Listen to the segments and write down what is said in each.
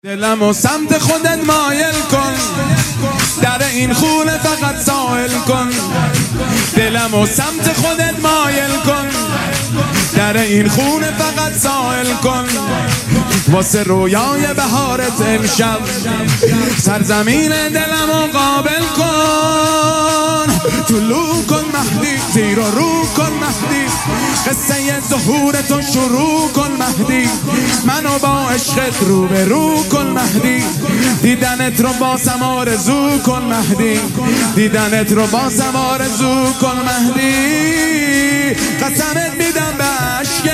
دلمو سمت خودت مایل کن، در این خونه فقط سائل کن. دلمو سمت خودت مایل کن، در این خونه فقط سائل کن. واسه رویای بهارت امشب سرزمین دلمو قابل کن. طلوع کن مهدی، زیر و رو کن مهدی، قصه ظهورتو شروع کن مهدی. منو با عشقت رو به رو کن مهدی، دیدنت رو باسم آرزو کن مهدی، دیدنت رو باسم آرزو کن مهدی. قسمت میدم به عشق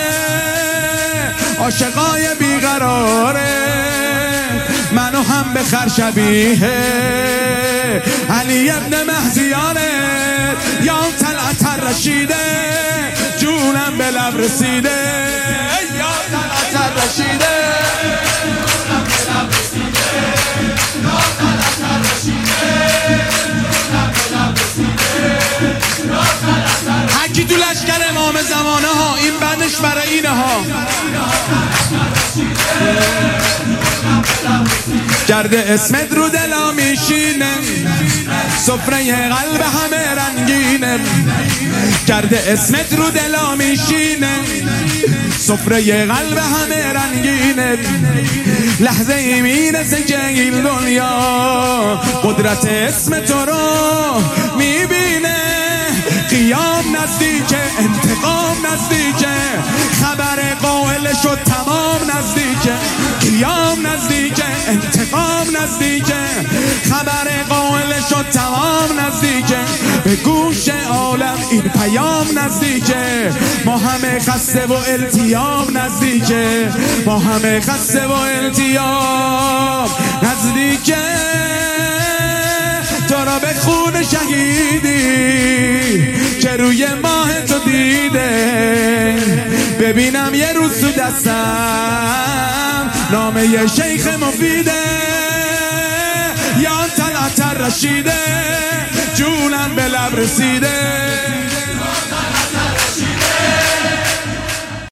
عاشقای بیقراره، منو هم بخر شبیه علی ابن مهدیانه. یا طلعت رشیده جونم به لب رسیده، یا طلعت رشیده جونم به لب رسیده، یا طلعت رشیده جونم به لب رسیده، یا طلعت. هرکی تو لشکر امام زمانه ها، این بندش برای اینه ها. گرد اسمت رو دلا میشینه، سفره قلب همه رنگینه. گرد اسمت رو دلا میشینه، سفره قلب همه رنگینه. لحظه ای میرسه که این دنیا قدرت اسم تو رو میبینه. قیام نزدیکه، انتقام نزدیکه، خبر قائل شد تمام نزدیکه. قیام نزدیکه، انتقام نزدیکه، خبر قائل شد تمام نزدیکه. به گوش عالم این پیام نزدیکه، ما همه خسته و التیام نزدیکه، ما همه خسته و التیام نزدیکه. تو را به خون شهیدی که روی ماه تو دیده، ببینم یه روز تو دستم نامه شیخ مفیده. یا طلعت رشیده جونم به لب رسیده،